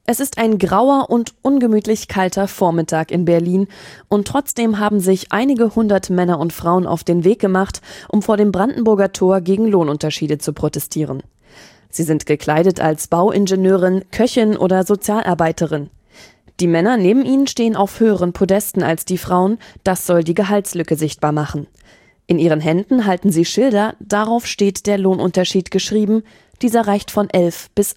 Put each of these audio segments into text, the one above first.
Es ist ein grauer und ungemütlich kalter Vormittag in Berlin und trotzdem haben sich einige hundert Männer und Frauen auf den Weg gemacht, um vor dem Brandenburger Tor gegen Lohnunterschiede zu protestieren. Sie sind gekleidet als Bauingenieurin, Köchin oder Sozialarbeiterin. Die Männer neben ihnen stehen auf höheren Podesten als die Frauen, das soll die Gehaltslücke sichtbar machen. In ihren Händen halten sie Schilder, darauf steht der Lohnunterschied geschrieben, dieser reicht von 11 bis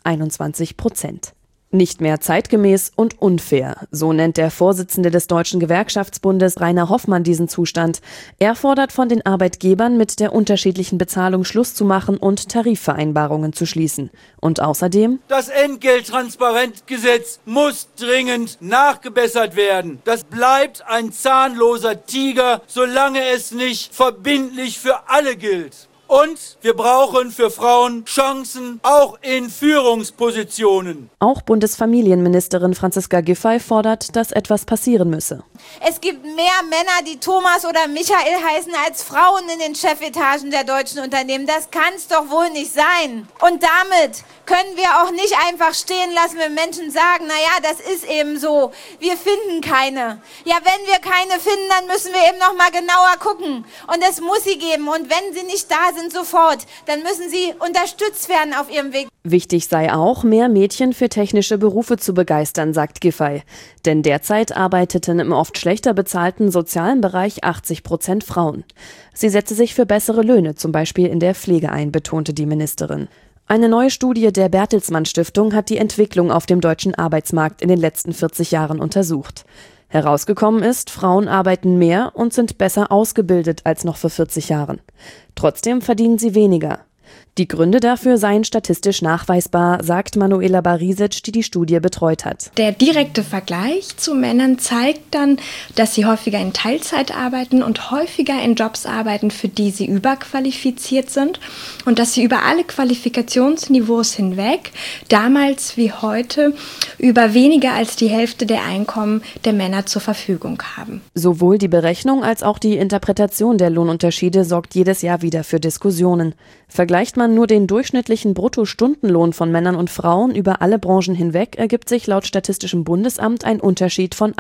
21%. Nicht mehr zeitgemäß und unfair, so nennt der Vorsitzende des Deutschen Gewerkschaftsbundes Rainer Hoffmann diesen Zustand. Er fordert von den Arbeitgebern, mit der unterschiedlichen Bezahlung Schluss zu machen und Tarifvereinbarungen zu schließen. Und außerdem: Das Entgelttransparenzgesetz muss dringend nachgebessert werden. Das bleibt ein zahnloser Tiger, solange es nicht verbindlich für alle gilt. Und wir brauchen für Frauen Chancen, auch in Führungspositionen. Auch Bundesfamilienministerin Franziska Giffey fordert, dass etwas passieren müsse. Es gibt mehr Männer, die Thomas oder Michael heißen, als Frauen in den Chefetagen der deutschen Unternehmen. Das kann es doch wohl nicht sein. Und damit können wir auch nicht einfach stehen lassen, wenn Menschen sagen, naja, das ist eben so, wir finden keine. Ja, wenn wir keine finden, dann müssen wir eben noch mal genauer gucken. Und es muss sie geben. Und wenn sie nicht da sind sofort, dann müssen sie unterstützt werden auf ihrem Weg. Wichtig sei auch, mehr Mädchen für technische Berufe zu begeistern, sagt Giffey. Denn derzeit arbeiteten im oft schlechter bezahlten sozialen Bereich 80% Frauen. Sie setze sich für bessere Löhne, zum Beispiel in der Pflege ein, betonte die Ministerin. Eine neue Studie der Bertelsmann Stiftung hat die Entwicklung auf dem deutschen Arbeitsmarkt in den letzten 40 Jahren untersucht. Herausgekommen ist, Frauen arbeiten mehr und sind besser ausgebildet als noch vor 40 Jahren. Trotzdem verdienen sie weniger. Die Gründe dafür seien statistisch nachweisbar, sagt Manuela Barisic, die die Studie betreut hat. Der direkte Vergleich zu Männern zeigt dann, dass sie häufiger in Teilzeit arbeiten und häufiger in Jobs arbeiten, für die sie überqualifiziert sind und dass sie über alle Qualifikationsniveaus hinweg, damals wie heute, über weniger als die Hälfte der Einkommen der Männer zur Verfügung haben. Sowohl die Berechnung als auch die Interpretation der Lohnunterschiede sorgt jedes Jahr wieder für Diskussionen. Vergleicht man nur den durchschnittlichen Bruttostundenlohn von Männern und Frauen über alle Branchen hinweg, ergibt sich laut Statistischem Bundesamt ein Unterschied von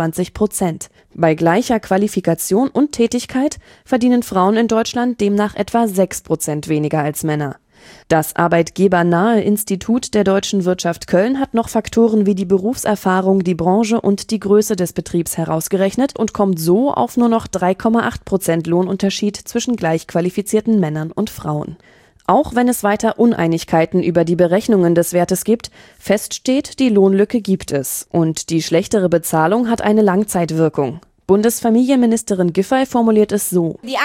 21%. Bei gleicher Qualifikation und Tätigkeit verdienen Frauen in Deutschland demnach etwa 6% weniger als Männer. Das arbeitgebernahe Institut der Deutschen Wirtschaft Köln hat noch Faktoren wie die Berufserfahrung, die Branche und die Größe des Betriebs herausgerechnet und kommt so auf nur noch 3,8% Lohnunterschied zwischen gleich qualifizierten Männern und Frauen. Auch wenn es weiter Uneinigkeiten über die Berechnungen des Wertes gibt, fest steht, die Lohnlücke gibt es und die schlechtere Bezahlung hat eine Langzeitwirkung. Bundesfamilienministerin Giffey formuliert es so: Die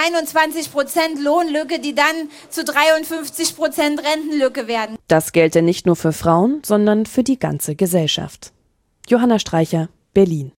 21% Lohnlücke, die dann zu 53% Rentenlücke werden. Das gelte nicht nur für Frauen, sondern für die ganze Gesellschaft. Johanna Streicher, Berlin.